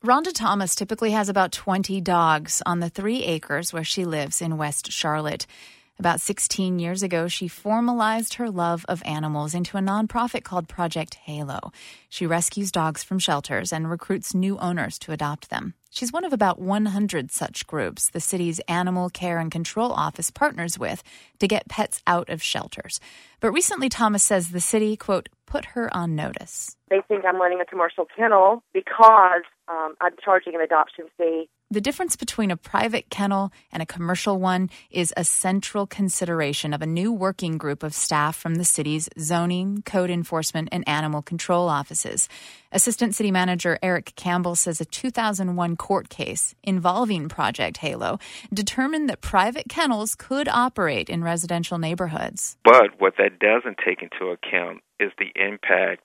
Rhonda Thomas typically has about 20 dogs on the 3 acres where she lives in West Charlotte. About 16 years ago, she formalized her love of animals into a nonprofit called Project Halo. She rescues dogs from shelters and recruits new owners to adopt them. She's one of about 100 such groups the city's Animal Care and Control Office partners with to get pets out of shelters. But recently, Thomas says the city, quote, put her on notice. They think I'm running a commercial kennel because I'm charging an adoption fee. The difference between a private kennel and a commercial one is a central consideration of a new working group of staff from the city's zoning, code enforcement, and animal control offices. Assistant City Manager Eric Campbell says a 2001 court case involving Project Halo determined that private kennels could operate in residential neighborhoods. But what that doesn't take into account is the impact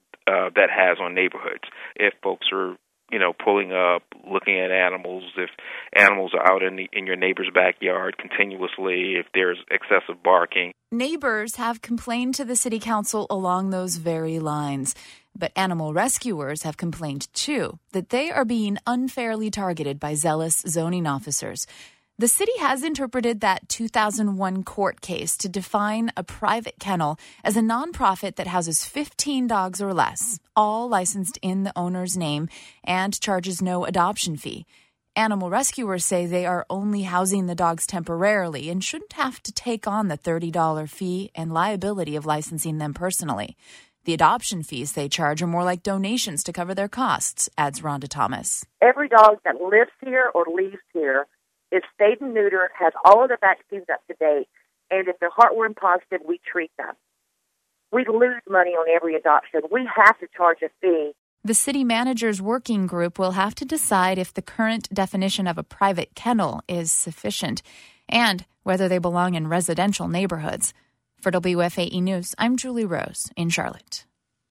that has on neighborhoods. If folks are pulling up, looking at animals, if animals are out in your neighbor's backyard continuously, if there's excessive barking. Neighbors have complained to the city council along those very lines. But animal rescuers have complained, too, that they are being unfairly targeted by zealous zoning officers. The city has interpreted that 2001 court case to define a private kennel as a nonprofit that houses 15 dogs or less, all licensed in the owner's name, and charges no adoption fee. Animal rescuers say they are only housing the dogs temporarily and shouldn't have to take on the $30 fee and liability of licensing them personally. The adoption fees they charge are more like donations to cover their costs, adds Rhonda Thomas. Every dog that lives here or leaves here is spayed and neutered, has all of the vaccines up to date, and if they're heartworm positive, we treat them. We lose money on every adoption. We have to charge a fee. The city manager's working group will have to decide if the current definition of a private kennel is sufficient and whether they belong in residential neighborhoods. For WFAE News, I'm Julie Rose in Charlotte.